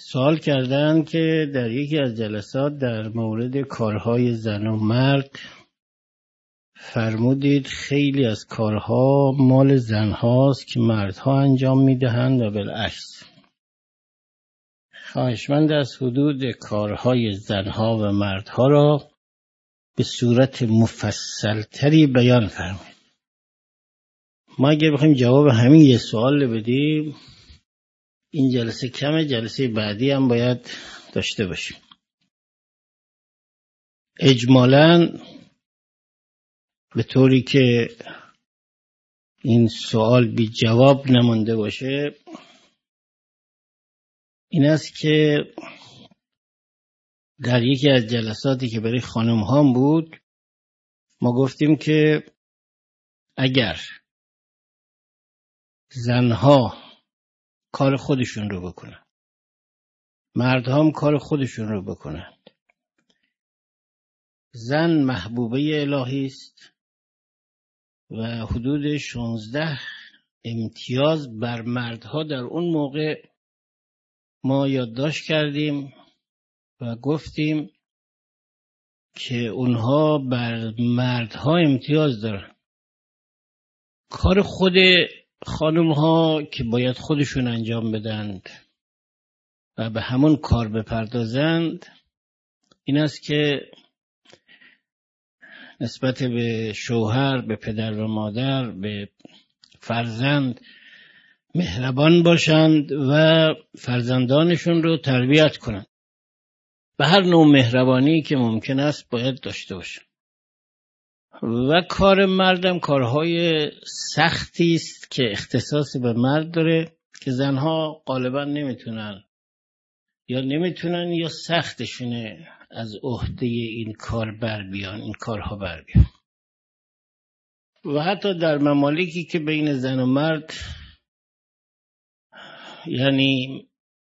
سوال کردن که در یکی از جلسات در مورد کارهای زن و مرد فرمودید خیلی از کارها مال زنهاست که مردها انجام میدهند و بالعکس. خواهشمند از حدود کارهای زنها و مردها را به صورت مفصلتری بیان فرمایید. ما اگر بخوایم جواب همین یه سوال بدیم این جلسه کمه، جلسه بعدی هم باید داشته باشیم. اجمالاً به طوری که این سوال بی جواب نمانده باشه این است که در یکی از جلساتی که برای خانم ها بود ما گفتیم که اگر زنها کار خودشون رو بکنن، مردها هم کار خودشون رو بکنن، زن محبوبه الهی است و حدود 16 امتیاز بر مردها در اون موقع ما یادداشت کردیم و گفتیم که اونها بر مردها امتیاز دارن. کار خود خانم ها که باید خودشون انجام بدند و به همون کار بپردازند این است که نسبت به شوهر، به پدر و مادر، به فرزند مهربان باشند و فرزندانشون رو تربیت کنند. به هر نوع مهربانی که ممکن است باید داشته باشند. و کار مردم کارهای سختی است که اختصاص به مرد داره که زنها غالبا نمیتونن یا سختشونه از عهده این کار بر بیان، این کارها بر بیان. و حتی در ممالکی که بین زن و مرد یعنی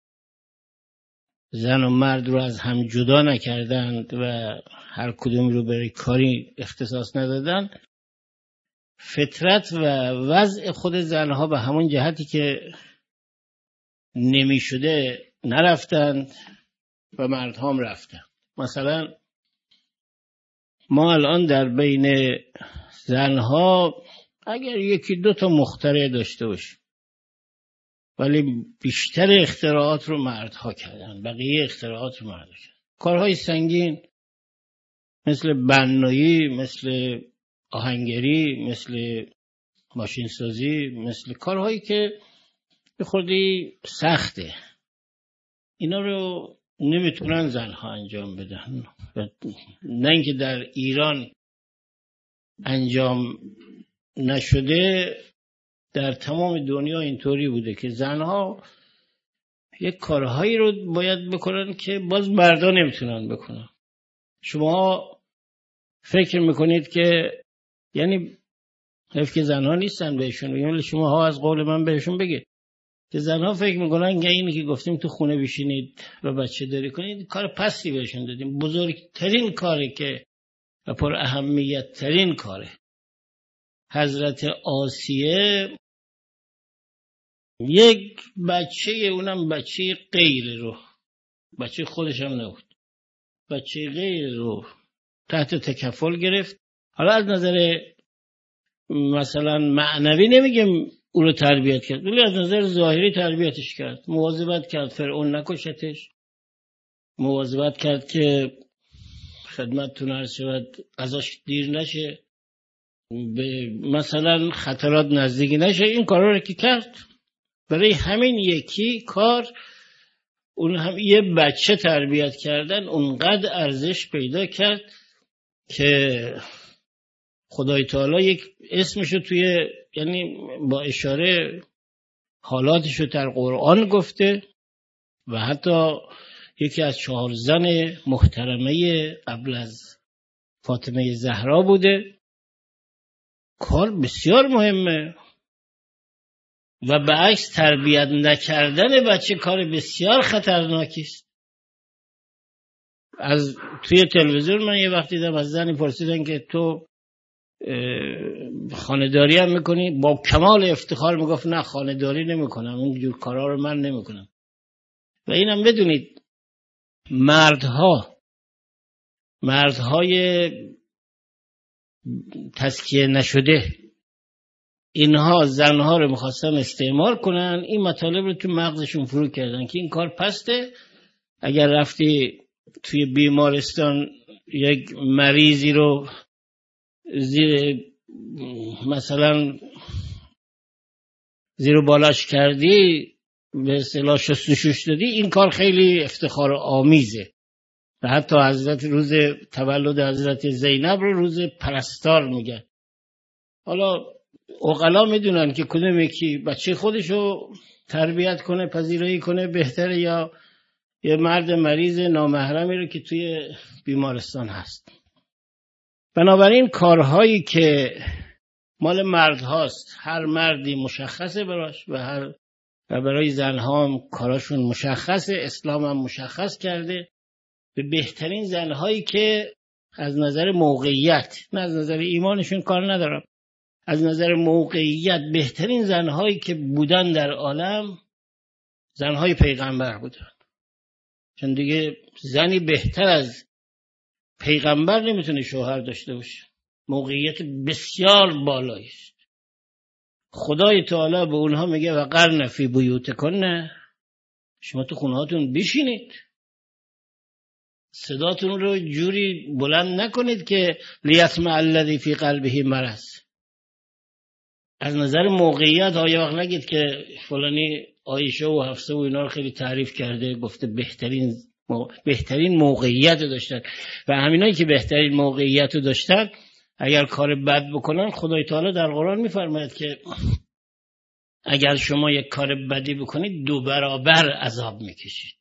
زن و مرد رو از هم جدا نکردند و هر کدوم رو برای کاری اختصاص ندادن، فطرت و وضع خود زنها به همون جهتی که نمی شده نرفتند و مردها هم رفتند. مثلا ما الان در بین زنها اگر یکی دو تا مخترع داشته باشیم ولی بیشتر اختراعات رو مردها کردن، بقیه اختراعات رو مردها کردن. کارهای سنگین مثل بنایی، مثل آهنگری، مثل ماشین سازی، مثل کارهایی که به خودی سخته، اینا رو نمیتونن زنها انجام بدن. نه اینکه در ایران انجام نشده، در تمام دنیا اینطوری بوده که زنها یک کارهایی رو باید بکنن که باز مردان نمیتونن بکنن. شما فکر میکنید که یعنی حیف که زنها نیستن بهشون بگیم، ولی شما ها از قول من بهشون بگید که زنها فکر میکنن که اینی که گفتیم تو خونه بشینید و بچه داری کنید کار پستی بهشون دادیم. بزرگترین کاری که و پر اهمیت ترین کاره. حضرت آسیه یک بچه، اونم بچه غیر رو، بچه خودش هم نبود، بچه غیر رو تحت تکفل گرفت. حالا از نظر مثلا معنوی نمیگم او رو تربیت کرد، ولی از نظر ظاهری تربیتش کرد، مواظبت کرد فرعون نکشتش، مواظبت کرد که خدمتتون عرض شود ازش دیر نشه، به مثلا خطرات نزدیکی نشه. این کارا رو که کرد برای همین یکی کار اون هم یه بچه تربیت کردن اونقدر ارزش پیدا کرد که خدای تعالی یک اسمشو توی یعنی با اشاره حالاتشو در قرآن گفته و حتی یکی از 4 زن محترمه قبل از فاطمه زهرا بوده. کار بسیار مهمه و به عکس تربیت نکردن بچه کار بسیار خطرناکی است. از توی تلویزیون من یه وقتی دیدم از زنی پرسیدن که تو خانه‌داری هم میکنی؟ با کمال افتخار میگفت نه خانه‌داری نمیکنم، این جور کارا رو من نمیکنم. و اینم بدونید مردهای تزکیه نشده اینها زنها رو میخواستن استعمار کنن، این مطالب رو تو مغزشون فرو کردن که این کار پسته. اگر رفتی توی بیمارستان یک مریضی رو زیر بالاش کردی، به اصطلاح شستشوش دادی، این کار خیلی افتخار آمیزه. و حتی حضرت روز تولد حضرت زینب رو روز پرستار میگن. حالا عقلا میدونن که کدوم یکی بچه خودشو تربیت کنه، پذیرایی کنه بهتره، یا یه مرد مریض نامحرمی رو که توی بیمارستان هست. بنابراین کارهایی که مال مرد هاست، هر مردی مشخصه براش و برای زنها هم کاراشون مشخصه. اسلام هم مشخص کرده به بهترین زنهایی که از نظر موقعیت، نه از نظر ایمانشون کار ندارم، از نظر موقعیت بهترین زنهایی که بودن در عالم زنهای پیغمبر بودن. چون دیگه زنی بهتر از پیغمبر نمیتونه شوهر داشته باشه. موقعیت بسیار بالایی است. خدای تعالی به اونها میگه و قرن فی بیوتکن، شما تو خونهاتون بشینید، صداتون رو جوری بلند نکنید که لیسمع الذی فی قلبه مرض. از نظر موقعیت یه وقت نگید که فلانی عایشه و حفصه و اینا رو خیلی تعریف کرده، گفته بهترین موقعیت رو داشتن و همینایی که بهترین موقعیت رو داشتن اگر کار بد بکنن، خدای تعالی در قرآن میفرماید که اگر شما یک کار بدی بکنید 2 برابر عذاب میکشید.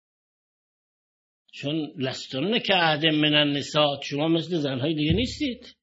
چون لستن که عهد من النساء، شما مثل زنهای دیگه نیستید.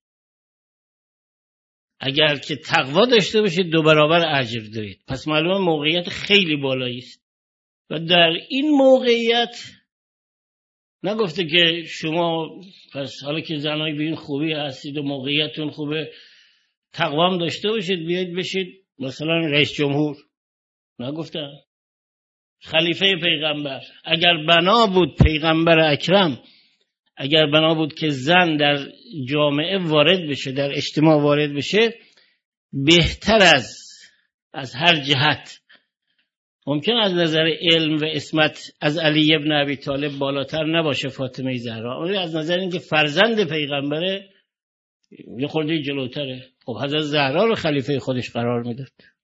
اگر که تقوا داشته باشید 2 برابر اجر دارید. پس معلومه موقعیت خیلی بالایی است و در این موقعیت نگفته که شما پس حالا که زنهای به این خوبی هستید و موقعیتون خوبه تقوا هم داشته باشید بیاید بشید مثلا رئیس جمهور. نگفتن. خلیفه پیغمبر اگر بنا بود، پیغمبر اکرم اگر بنا بود که زن در جامعه وارد بشه، در اجتماع وارد بشه، بهتر از هر جهت، ممکن از نظر علم و عصمت از علی ابن ابی طالب بالاتر نباشه فاطمه زهرا، ولی از نظر اینکه فرزند پیغمبره یه خورده جلوتره. خب حضرت زهرا رو خلیفه خودش قرار میداد.